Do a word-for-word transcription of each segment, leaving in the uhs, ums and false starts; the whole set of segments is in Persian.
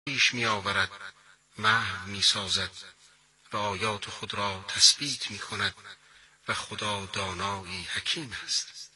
پیش می آورد، محو می سازد و آیات خود را تثبیت می کند و خدا دانایی حکیم است.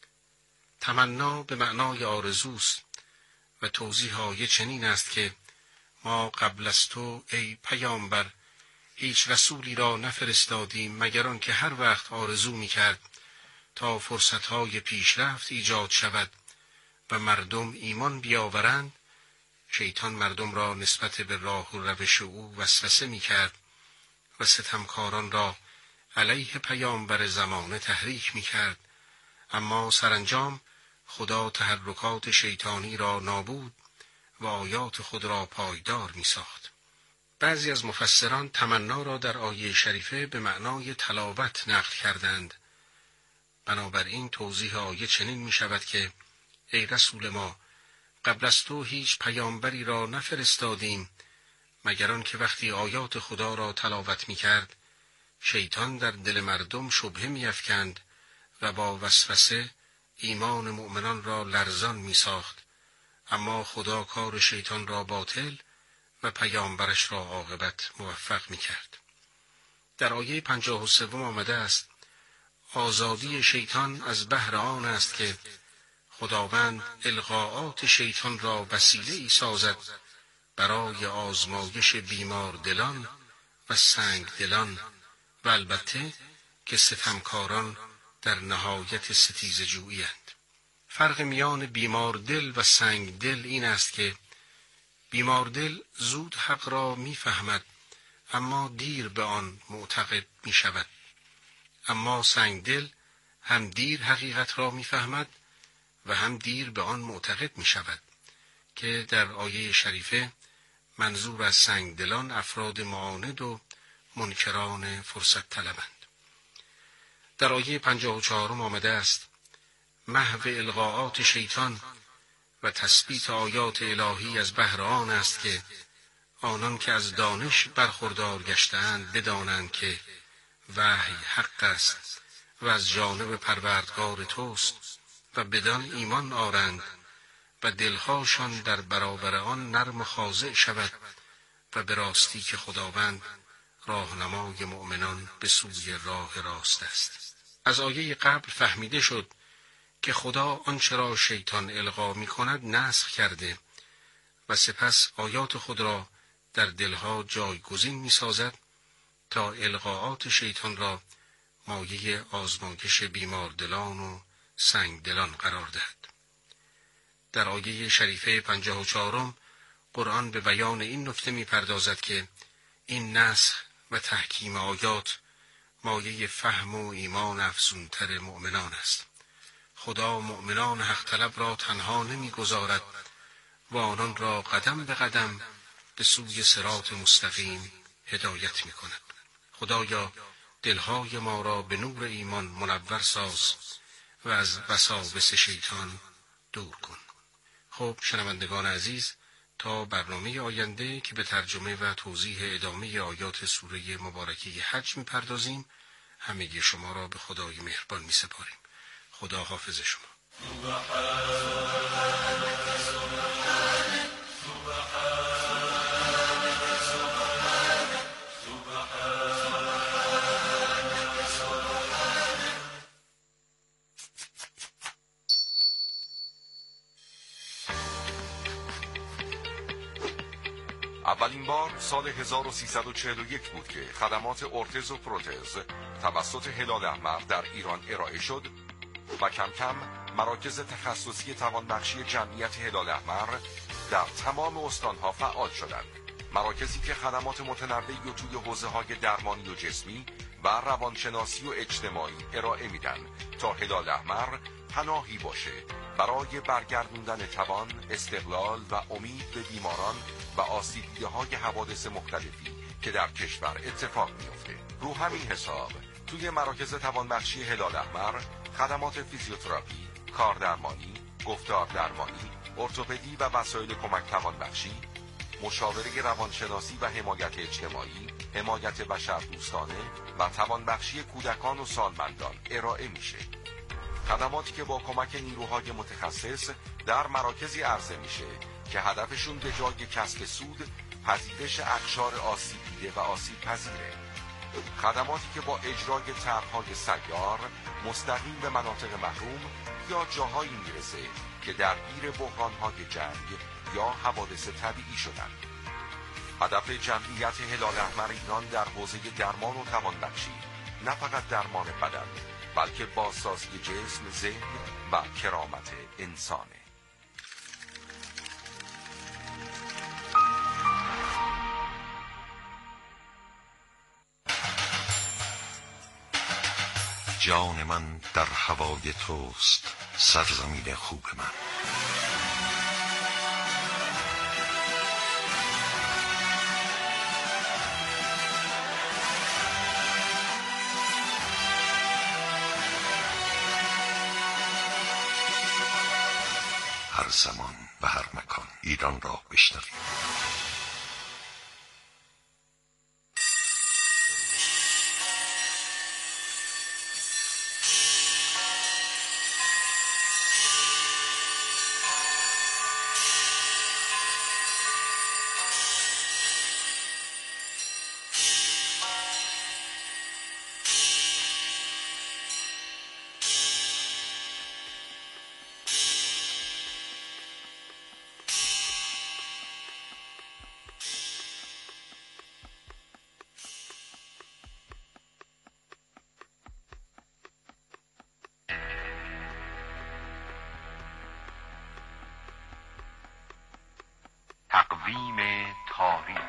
تمنا به معنای آرزوست و توضیح آیه چنین است که ما قبل از تو ای پیامبر هیچ رسولی را نفرستادیم مگر آن که هر وقت آرزو می کرد تا فرصتهای پیشرفت ایجاد شود و مردم ایمان بیاورند، شیطان مردم را نسبت به راه و روش او وسوسه می کرد و ستمکاران را علیه پیامبر زمانه تحریک می کرد، اما سرانجام خدا تحرکات شیطانی را نابود و آیات خود را پایدار می ساخت. بعضی از مفسران تمنا را در آیه شریفه به معنای تلاوت نقل کردند. بنابراین توضیح آیه چنین می شود که ای رسول ما، قبل از تو هیچ پیامبری را نفرستادیم مگر آن که وقتی آیات خدا را تلاوت می کرد شیطان در دل مردم شبهه می افکند و با وسوسه ایمان مؤمنان را لرزان می ساخت، اما خدا کار شیطان را باطل و پیامبرش را عاقبت موفق می کرد. در آیه پنجاه و سوم آمده است آزادی شیطان از بهر آن است که خداوند القاءات شیطان را وسیله ای سازد برای آزمایش بیمار دلان و سنگ دلان و البته که ستمکاران در نهایت ستیزه جویی اند. فرق میان بیمار دل و سنگ دل این است که بیمار دل زود حق را می فهمد اما دیر به آن معتقد می شود، اما سنگ دل هم دیر حقیقت را می فهمد و هم دیر به آن معتقد می شود که در آیه شریفه منظور از سنگ دلان افراد معاند و منکران فرصت طلبند. در آیه پنجاه و چهارم آمده است محو القاءات شیطان و تثبیت آیات الهی از بهر آن است که آنان که از دانش برخوردار گشتند بدانند که وحی حق است و از جانب پروردگار توست و بدان ایمان آرند و دلهاشان در برابر آن نرم و خاضع شود و به راستی که خداوند راهنمای مؤمنان به سوی راه راست است. از آیه قبل فهمیده شد که خدا آنچه را شیطان القا می کند نسخ کرده و سپس آیات خود را در دلها جایگزین می سازد تا القاءات شیطان را مایه آزمایش بیماردلان و سنگدلان قرار دهد. در آیه شریفه پنجاه و چهارم قرآن به بیان این نکته می پردازد که این نسخ و تحکیم آیات مایه فهم و ایمان افزونتر مؤمنان است. خدا مؤمنان حق طلب را تنها نمی گذارد و آنان را قدم به قدم به سوی صراط مستقیم هدایت می کند. خدایا دلهای ما را به نور ایمان منور ساز و از وساوس شیطان دور کن. خب شنوندگان عزیز، تا برنامه آینده که به ترجمه و توضیح ادامه آیات سوره مبارکه حج می پردازیم، همگی شما را به خدای مهربان می سپاریم. خدا حافظ شما. اولین بار سال هزار و سیصد و چهل و یک بود که خدمات ارتز و پروتز توسط هلال احمر در ایران ارائه شد و کم کم مراکز تخصصی توانبخشی جمعیت هلال احمر در تمام استانها فعال شدند. مراکزی که خدمات متنوعی و توی حوزه‌های درمانی و جسمی و روانشناسی و اجتماعی ارائه میدن تا هلال احمر پناهی باشه برای برگردوندن توان، استقلال و امید به بیماران و آسیب دیده‌های حوادث مختلفی که در کشور اتفاق میفته. رو همین حساب توی مراکز توانبخشی هلال احمر خدمات فیزیوتراپی، کاردرمانی، گفتار درمانی، ارتوپدی و وسایل کمک توانبخشی، مشاوره روانشناسی و حمایت اجتماعی، حمایت بشردوستانه و توانبخشی کودکان و سالمندان ارائه میشه. خدماتی که با کمک نیروهای متخصص در مراکزی عرضه میشه که هدفشون به جای کسب سود پذیرش اقشار آسیب دیده و آسیب پذیره. خدماتی که با اجرای طرح‌های سیار مستقیم به مناطق محروم یا جاهایی میرسه که درگیر بحران‌های جنگ یا حوادث طبیعی شدند. هدف جمعیت هلال احمر ایران در حوزه درمان و توانبخشی نه فقط درمان بدن بلکه بازسازی جسم، ذهن و کرامت انسانه. جان من در هوای توست، سرزمین خوب من. هر زمان و هر مکان ایران را بشنوید. تقویم تاریخ.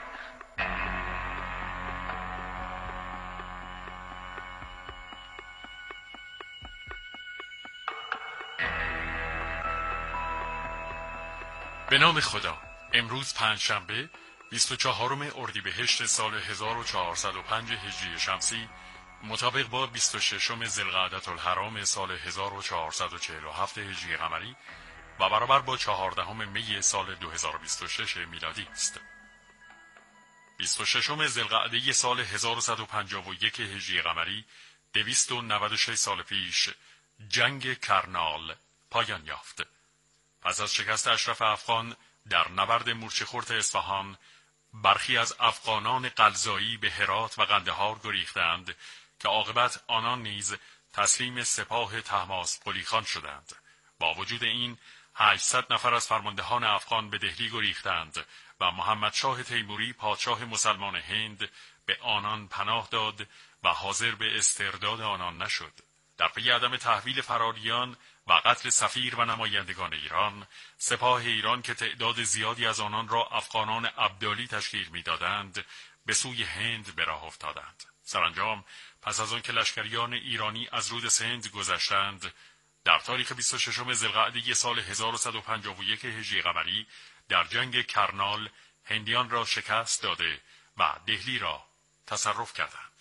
به نام خدا. امروز پنجشنبه بیست و چهارم اردیبهشت سال هزار و چهارصد و پنج هجری شمسی مطابق با بیست و ششم ذوالقعدة الحرام سال هزار و چهارصد و چهل و هفت هجری قمری و برابر با چهاردهم می سال دو هزار و بیست و شش میلادی است. بیست و ششم ذوالقعده سال هزار و صد و پنجاه و یک هجری قمری، دویست و نود و شش سال پیش، جنگ کرنال پایان یافت. پس از شکست اشرف افغان در نبرد مورچه خورد اصفهان، برخی از افغانان قلزایی به هرات و قندهار گریختند که عاقبت آنان نیز تسلیم سپاه طهماسپ خان شدند. با وجود این هشتصد نفر از فرماندهان افغان به دهلی گریختند و محمد شاه تیموری پادشاه مسلمان هند به آنان پناه داد و حاضر به استرداد آنان نشد. در پی عدم تحویل فراریان و قتل سفیر و نمایندگان ایران، سپاه ایران که تعداد زیادی از آنان را افغانان ابدالی تشکیل می‌دادند، به سوی هند به راه افتادند. سرانجام پس از آن که لشکریان ایرانی از رود سند گذشتند، در تاریخ بیست و ششم ذوالقعده سال هزار و صد و پنجاه و یک هجری قمری در جنگ کرنال هندیان را شکست داده و دهلی را تصرف کردند.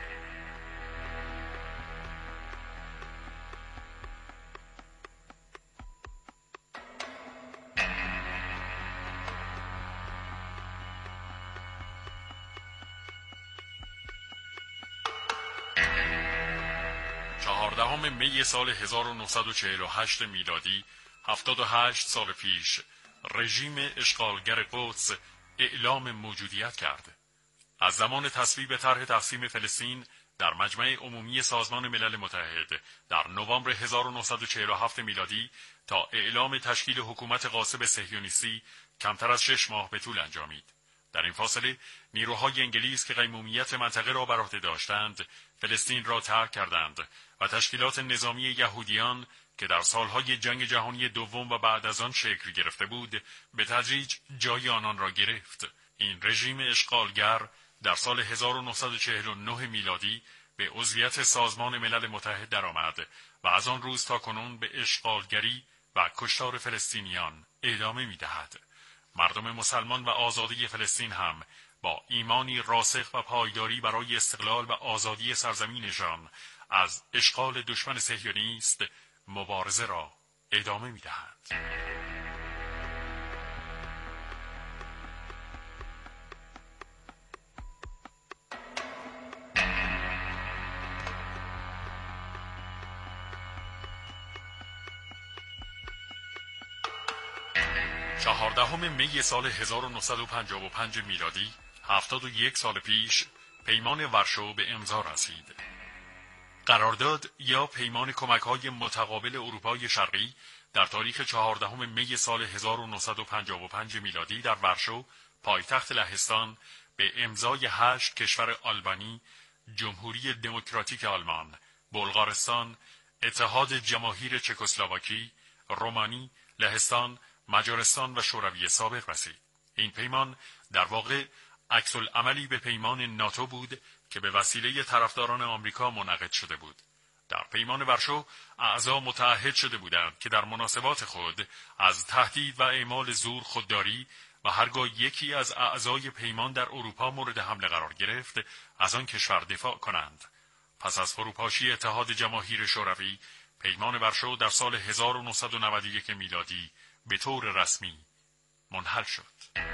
چهاردهم می سال هزار و نهصد و چهل و هشت میلادی، هفتاد و هشت سال پیش، رژیم اشغالگر قدس اعلام موجودیت کرد. از زمان تصویب طرح تقسیم فلسطین در مجمع عمومی سازمان ملل متحد در نوامبر هزار و نهصد و چهل و هفت میلادی تا اعلام تشکیل حکومت غاصب صهیونیستی کمتر از شش ماه به طول انجامید. در این فاصله نیروهای انگلیس که قیمومیت منطقه را بر عهده داشتند، فلسطین را ترک کردند و تشکیلات نظامی یهودیان که در سالهای جنگ جهانی دوم و بعد از آن شکل گرفته بود، به تدریج جای آنان را گرفت. این رژیم اشغالگر در سال هزار و نهصد و چهل و نه میلادی به عضویت سازمان ملل متحد درآمد و از آن روز تا کنون به اشغالگری و کشتار فلسطینیان ادامه می‌دهد. مردم مسلمان و آزادی فلسطین هم با ایمانی راسخ و پایداری برای استقلال و آزادی سرزمینشان از اشغال دشمن صهیونیست مبارزه را ادامه می‌دهند. چهاردهم می سال هزار و نهصد و پنجاه و پنج میلادی، هفتاد و یک سال پیش، پیمان ورشو به امضا رسید. قرارداد یا پیمان کمک‌های متقابل اروپای شرقی در تاریخ چهاردهم می سال هزار و نهصد و پنجاه و پنج میلادی در ورشو، پایتخت لهستان، به امضای هشت کشور آلبانی، جمهوری دموکراتیک آلمان، بلغارستان، اتحاد جماهیر چکسلواکی، رومانی، لهستان، مجارستان و شوروی سابق رسید. این پیمان در واقع عکس العملی به پیمان ناتو بود که به وسیله طرفداران آمریکا منعقد شده بود. در پیمان ورشو اعضا متعهد شده بودند که در مناسبات خود از تهدید و اعمال زور خودداری و هرگاه یکی از اعضای پیمان در اروپا مورد حمله قرار گرفت، از آن کشور دفاع کنند. پس از فروپاشی اتحاد جماهیر شوروی، پیمان ورشو در سال هزار و نهصد و نود و یک میلادی به طور رسمی منحل شد.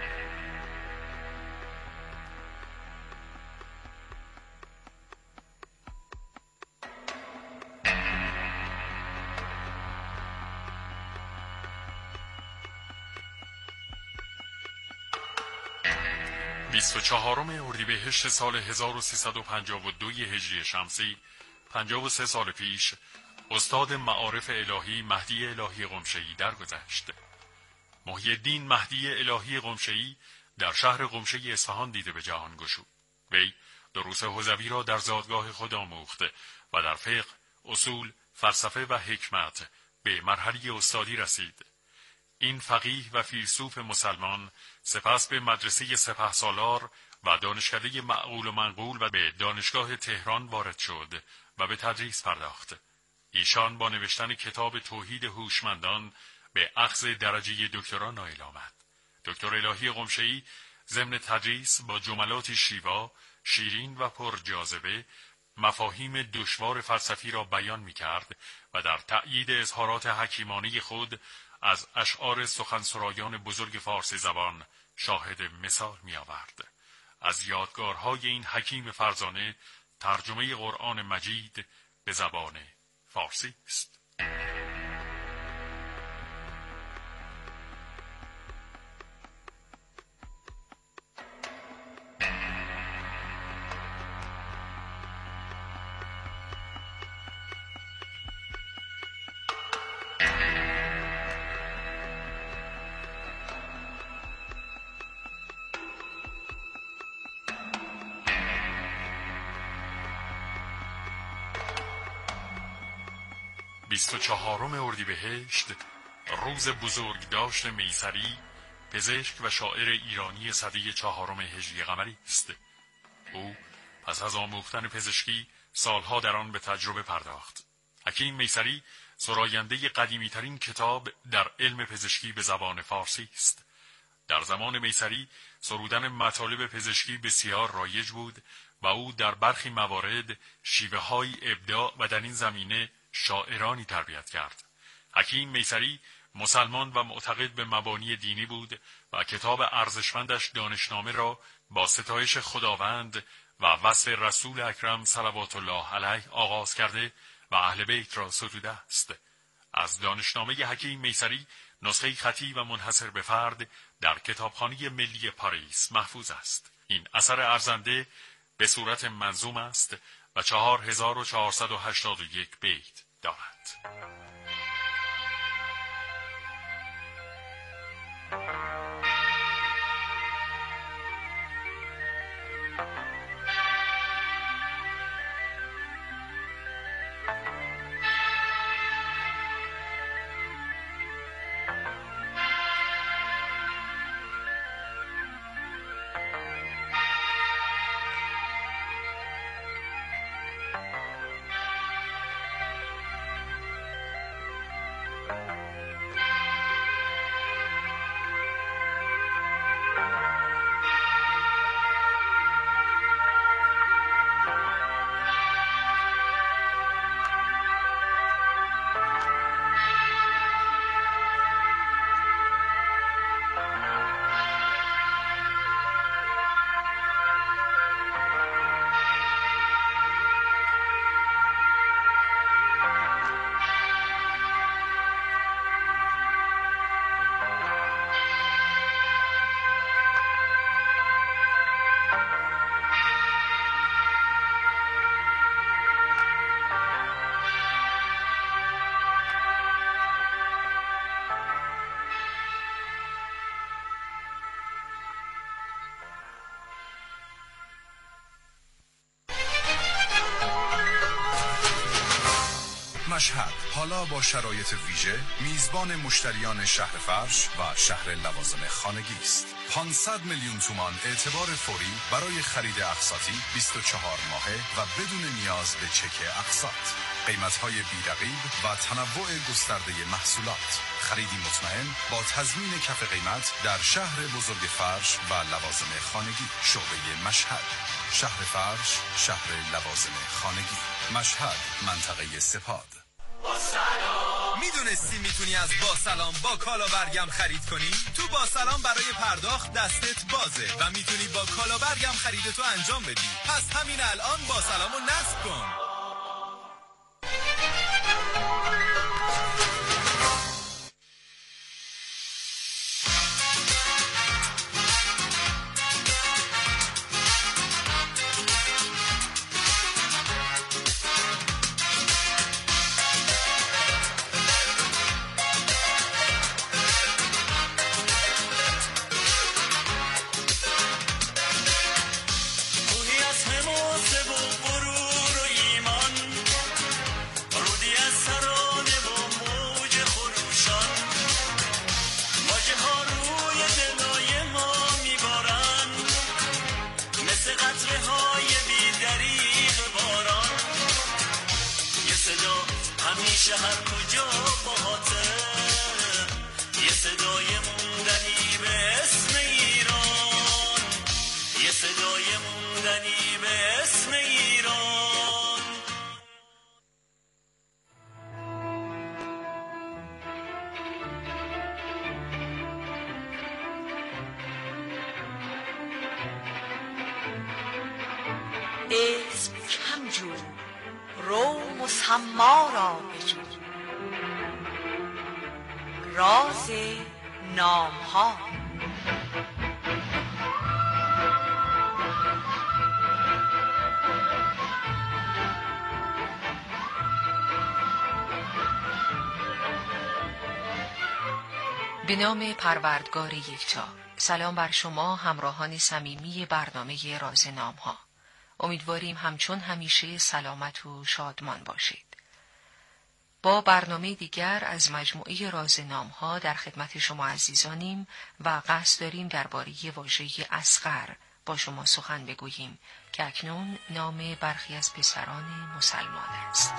بیست و چهارم اردیبهشت سال هزار و سیصد و پنجاه و دو هجری شمسی، پنجاه و سه سال پیش، استاد معارف الهی مهدی الهی قمشه‌ای درگذشت. محی الدین مهدی الهی قمشه‌ای در شهر قمشه اصفهان دیده به جهان گشود. وی دروس حوزوی را در زادگاه خود آموخت و در فقه، اصول، فلسفه و حکمت به مرحله استادی رسید. این فقیه و فیلسوف مسلمان سپس به مدرسه سپهسالار و دانشکده معقول و منقول و به دانشگاه تهران وارد شد و به تدریس پرداخت. ایشان با نوشتن کتاب توحید هوشمندان به اخذ درجه دکترا نائل آمد. دکتر الهی قمشه‌ای ضمن تدریس با جملات شیوا، شیرین و پر جاذبه مفاهیم دشوار فلسفی را بیان می‌کرد و در تأیید اظهارات حکیمانه خود از اشعار سخنسرایان بزرگ فارسی زبان شاهد مثال می‌آورد. از یادگارهای این حکیم فرزانه ترجمه قرآن مجید به زبان فارسی است. بیست و چهارم اردیبهشت، روز بزرگداشت میسری، پزشک و شاعر ایرانی سده چهارم هجری قمری است. او پس از آموختن پزشکی سالها در آن به تجربه پرداخت. حکیم میسری سراینده قدیمی‌ترین کتاب در علم پزشکی به زبان فارسی است. در زمان میسری سرودن مطالب پزشکی بسیار رایج بود و او در برخی موارد شیوه‌های ابداع و در این زمینه شاعرانی تربیت کرد. حکیم میسری مسلمان و معتقد به مبانی دینی بود و کتاب ارزشمندش دانشنامه را با ستایش خداوند و وصف رسول اکرم صلوات الله علیه آغاز کرده و اهل بیت را ستوده است. از دانشنامه حکیم میسری نسخه خطی و منحصر به فرد در کتابخانه ملی پاریس محفوظ است. این اثر ارزنده به صورت منظوم است و چهار هزار و چهارصد و هشتاد و یک بیت دارد. مشهد حالا با شرایط ویژه میزبان مشتریان شهر فرش و شهر لوازم خانگی است. پانصد میلیون تومان اعتبار فوری برای خرید اقساطی بیست و چهار ماهه و بدون نیاز به چک اقساط. قیمت‌های بی‌رقیب و تنوع گسترده محصولات. خریدی مطمئن با تضمین کف قیمت در شهر بزرگ فرش و لوازم خانگی. شعبه مشهد، شهر فرش، شهر لوازم خانگی. مشهد، منطقه سپاد. میدونستی میتونی از با سلام با کالا برگم خرید کنی؟ تو با سلام برای پرداخت دستت بازه و میتونی با کالا برگم خریدتو انجام بدی. پس همین الان با سلامو نصب کن. همیشه هر کجا باهاته، یه صدای موندنی به اسم ایران، یه صدای موندنی به اسم ایران. اسم کم جو، رو مسما را بجو. راز نام ها. به نام پروردگار یکتا. سلام بر شما همراهان صمیمی برنامه راز نام ها. امیدواریم همچون همیشه سلامت و شادمان باشید. با برنامه دیگر از مجموعه راز نام ها در خدمت شما عزیزانیم و قصد داریم درباره واژه اصغر با شما سخن بگوییم که اکنون نام برخی از پسران مسلمان است.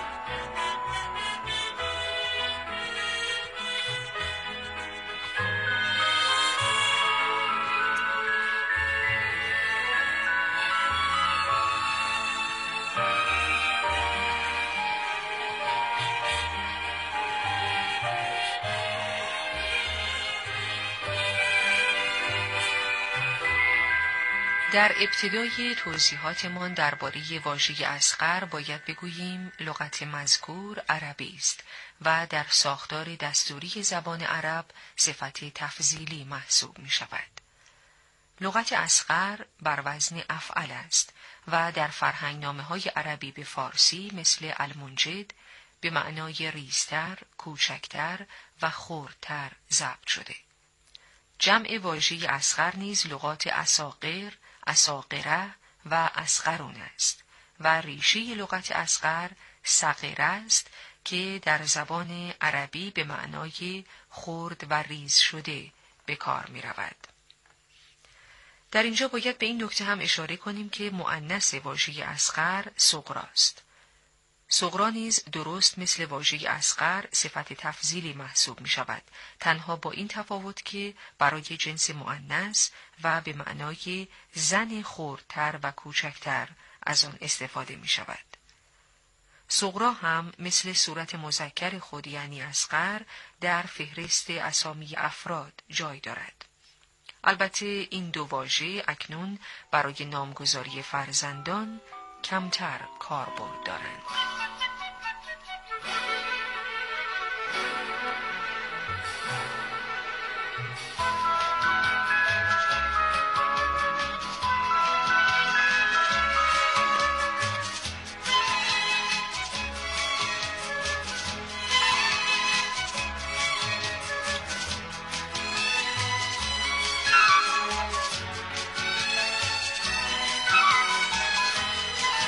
در ابتدای توضیحاتمان درباره واژه اصغر باید بگوییم لغت مذکور عربی است و در ساختار دستوری زبان عرب صفت تفضیلی محسوب می شود. لغت اصغر بر وزن افعل است و در فرهنگنامه‌های عربی به فارسی مثل المنجد به معنای ریزتر، کوچکتر و خردتر ضبط شده. جمع واژه اصغر نیز لغات اصاغر، اصاغره و اصغرون است و ریشه لغت اصغر صغیر است که در زبان عربی به معنای خرد و ریز شده به کار می رود. در اینجا باید به این نکته هم اشاره کنیم که مؤنث واژه اصغر صغرا است. صغرا نیز درست مثل واژه اصغر صفت تفضیلی محسوب می شود، تنها با این تفاوت که برای جنس مؤنث و به معنای زن خردتر و کوچکتر از آن استفاده می شود. صغرا هم مثل صورت مذکر خود یعنی اصغر در فهرست اسامی افراد جای دارد. البته این دو واژه اکنون برای نامگذاری فرزندان کمتر کاربرد دارند.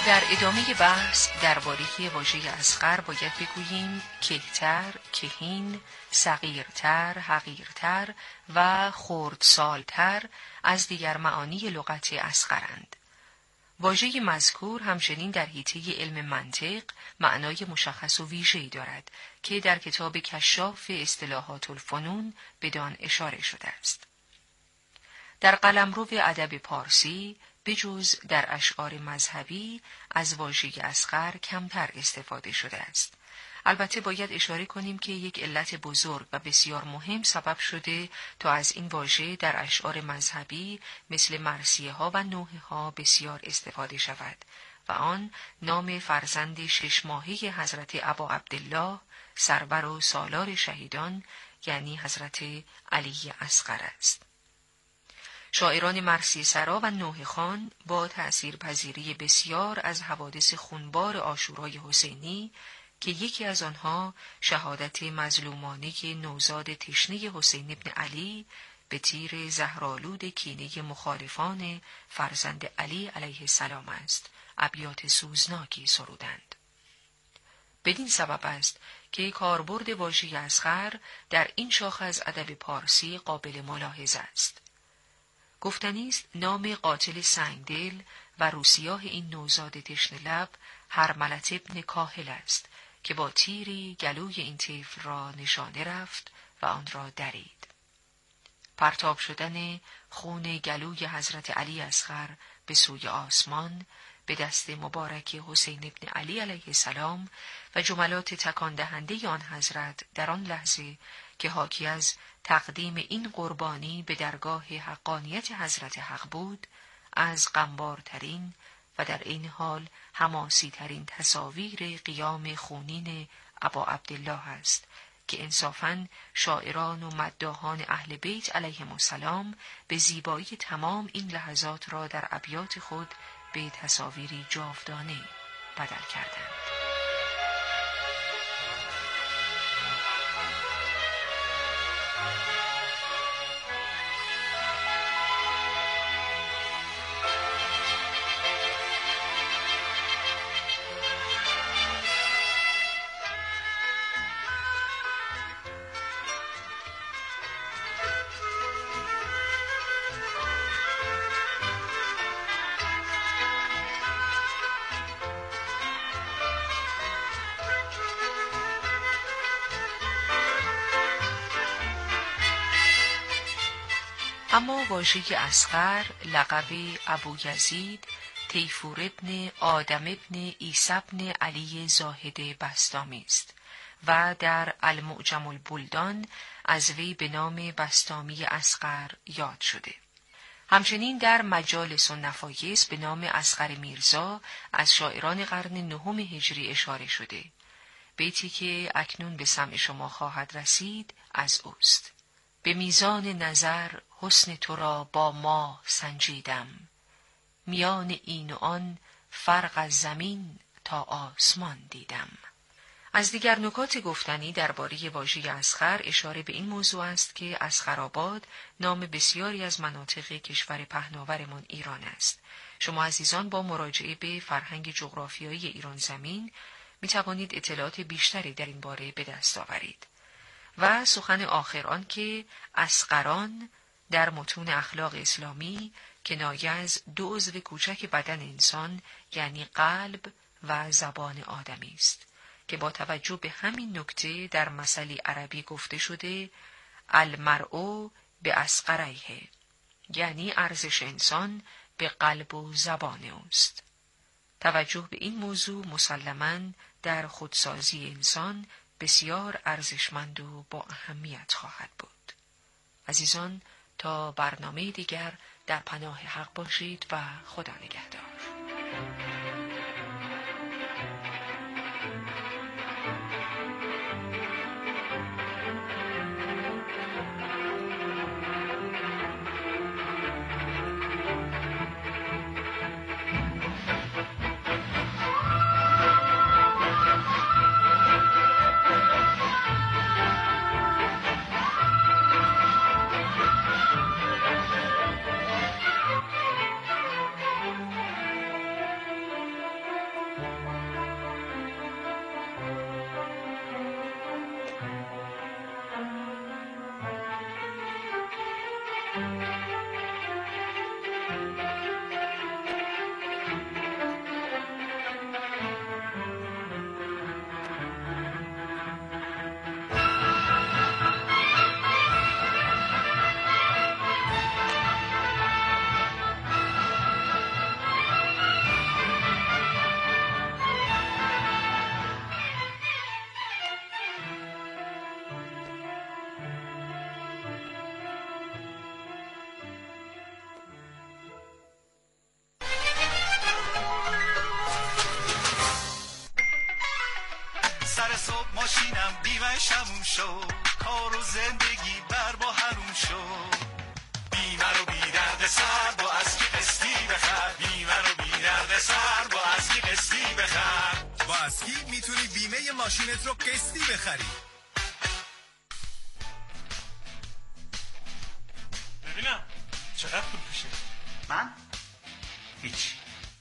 در ادامه بحث درباره واژه اصغر باید بگوییم کهتر، کهین، صغیرتر، حقیرتر و خردسالتر از دیگر معانی لغت اصغرند. واژه مذکور همچنین در حیطه علم منطق معنای مشخص و ویژه‌ای دارد که در کتاب کشاف اصطلاحات الفنون بدان اشاره شده است. در قلمرو ادب پارسی بجز در اشعار مذهبی از واژه اصغر کمتر استفاده شده است. البته باید اشاره کنیم که یک علت بزرگ و بسیار مهم سبب شده تا از این واژه در اشعار مذهبی مثل مرثیه ها و نوحه ها بسیار استفاده شود و آن نام فرزند شش ماهه حضرت ابا عبدالله سرور و سالار شهیدان یعنی حضرت علی اصغر است. شاعران مرثیه سرا و نوحه خوان با تأثیر پذیری بسیار از حوادث خونبار عاشورای حسینی که یکی از آنها شهادت مظلومانه نوزاد تشنه حسین ابن علی به تیر زهرآلود کینه مخالفان فرزند علی علیه السلام است، ابیات سوزناکی سرودند. بدین سبب است که کاربرد واژه اصغر در این شاخه از ادب پارسی قابل ملاحظه است. گفتنی است نام قاتل سنگدل و روسیاه این نوزاد تشنه لب هرملت ابن کاهل است که با تیری گلوی این طفل را نشانه رفت و آن را درید. پرتاب شدن خون گلوی حضرت علی اصغر به سوی آسمان به دست مبارک حسین ابن علی علیه السلام و جملات تکان دهنده آن حضرت در آن لحظه که حاکی از تقدیم این قربانی به درگاه حقانیت حضرت حق بود، از غمبارترین و در این حال حماسی ترین تصاویر قیام خونین ابا عبدالله است که انصافاً شاعران و مداحان اهل بیت علیهم السلام به زیبایی تمام این لحظات را در ابیات خود به تصاویری جاودانه بدل کردند. اما واژه اصغر لقب ابو یزید تیفور ابن آدم ابن عیسی ابن علی زاهد بسطامی است و در المعجم البلدان از وی به نام بسطامی اصغر یاد شده. همچنین در مجالس و نفایس به نام اصغر میرزا از شاعران قرن نهم هجری اشاره شده. بیتی که اکنون به سمع شما خواهد رسید از اوست. به میزان نظر حسن تو را با ماه سنجیدم، میان این و آن فرق از زمین تا آسمان دیدم. از دیگر نکات گفتنی درباره واژه اصغر اشاره به این موضوع است که اصغرآباد نام بسیاری از مناطق کشور پهناورمان ایران است. شما عزیزان با مراجعه به فرهنگ جغرافیایی ایران زمین می توانید اطلاعات بیشتری در این باره به دست آورید. و سخن آخر آن که اصغران در متون اخلاق اسلامی کنایه از دو عضو کوچک بدن انسان یعنی قلب و زبان آدمی است که با توجه به همین نکته در مثلی عربی گفته شده المرء به اصغریه، یعنی ارزش انسان به قلب و زبان اوست. توجه به این موضوع مسلماً در خودسازی انسان بسیار ارزشمند و با اهمیت خواهد بود. عزیزان تا برنامه دیگر در پناه حق باشید و خدا نگهدار. اینم بیمه شموم شو، کار و زندگی بر با حروم شو. بیمه رو بی درد سر با اسکی قسطی بخر، بیمه رو بی درد سر با اسکی قسطی بخر. با اسکی میتونی بیمه ماشینت رو قسطی بخری. ببینم چقدر پول پیشه؟ من؟ هیچ.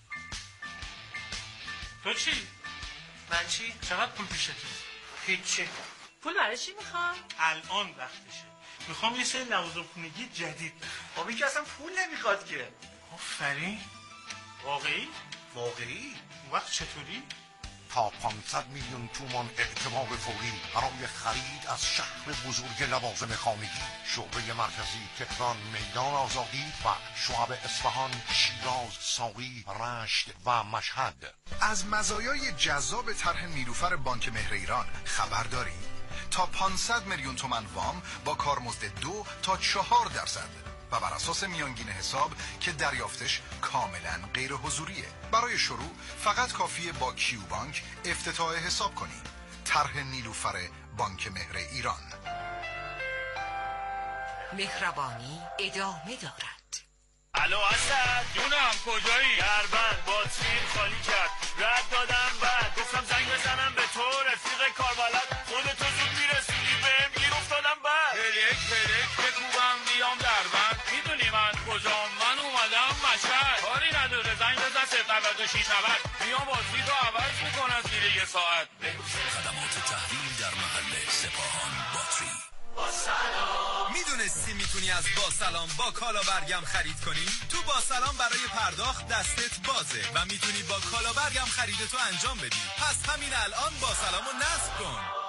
تو چی؟ من چی؟ چقدر پول پیشه؟ هیچی. پول برای چی میخوام؟ الان وقتشه. میخوام یه سری لوازم خونگی جدید بخرم. خب این که اصلا پول نمیخواد که. آفرین. واقعی؟ واقعی؟ اون وقت چطوری؟ تا پانصد میلیون تومان اعتماد فوری برای خرید از شهر بزرگ لوازم خانگی. شعبه مرکزی تهران، میدان آزادی و شعب اصفهان، شیراز، ساقی، رشت و مشهد. از مزایای جذاب طرح نیلوفر بانک مهر ایران خبر دارید؟ تا پانصد میلیون تومان وام با کارمزد دو تا چهار درصد و بر اساس میانگین حساب که دریافتش کاملا غیر حضوریه. برای شروع فقط کافیه با کیو بانک افتتاح حساب کنی. طرح نیلوفر بانک مهر ایران. مهربانی ادامه دارد. الو اسد جونم کجایی؟ دربند باتریم خالی کرد، رد دادم بعد گفتم زنگ بزنم به تو رفیق کاربلد، خودتو زود میرسونی بهم گیر افتادم بعد پلک پلک بکوبم بیام دربند. میدونی من کجام؟ من اومدم مشهد. کاری نداره زنگ بزن صفر نود و شش نود میام باتری رو عوض میکنم زیر یه ساعت. خدمات تحویل در محل سپاهان باتری. با سلام. میدونستی میتونی از با سلام با کالا برگم خرید کنی؟ تو با سلام برای پرداخت دستت بازه و میتونی با کالا برگم خریدتو انجام بدی. پس همین الان با سلامو نصب کن.